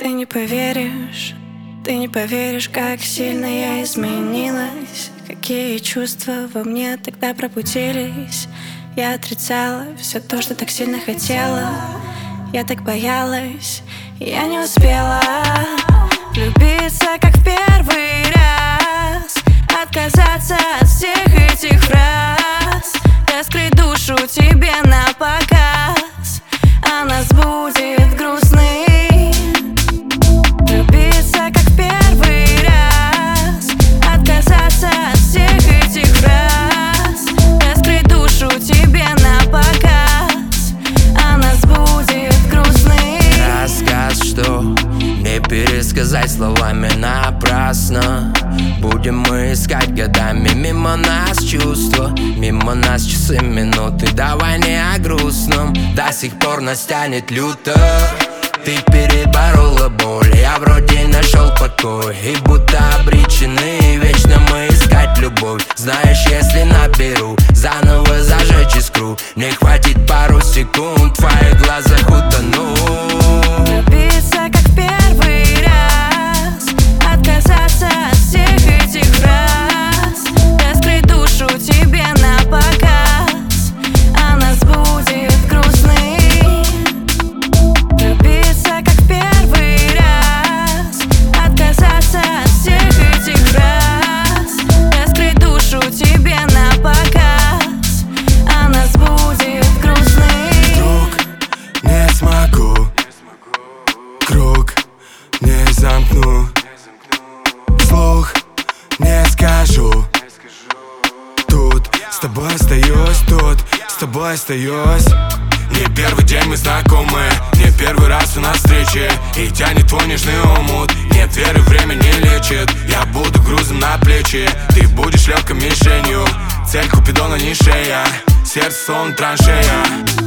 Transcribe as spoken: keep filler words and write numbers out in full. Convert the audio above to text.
Ты не поверишь, ты не поверишь, как сильно я изменилась, какие чувства во мне тогда пробудились. Я отрицала все то, что так сильно хотела. Я так боялась, и я не успела влюбиться, как в первый раз, отказаться от всех этих фраз, раскрыть душу тебе на показ, а нас будет грустный. Влюбиться, как в первый раз, отказаться от всех этих фраз, раскрыть душу тебе на показ, а нас будет грустный. Рассказ, что не пересказать словами напрасно. Будем мы искать годами мимо нас чувства, мимо нас часы, минуты. Давай не о грустном, до сих пор нас тянет люто. Ты переборола боль, я вроде нашел покой, и будто обречены вечно мы искать любовь. Знаешь, если наберу, заново зажечь искру, мне хватит пару секунд, в твоих глазах утону. Влюбиться, как в первый раз, отказаться от всех этих фраз, раскрыть душу тебе на показ, а нас будет грустный. Влюбиться, как в первый раз, отказаться от всех этих фраз, раскрыть душу тебе на показ, а нас будет грустный. Вдруг не смогу, круг не замкну, вслух не скажу. Тут с тобой остаюсь, тут с тобой остаюсь. Не первый день мы знакомы, не первый раз у нас встречи, и тянет твой нежный омут. Нет веры, время не лечит, я буду грузом на плечи, ты будешь легкой мишенью. Цель Купидона не шея, сердце словно траншея.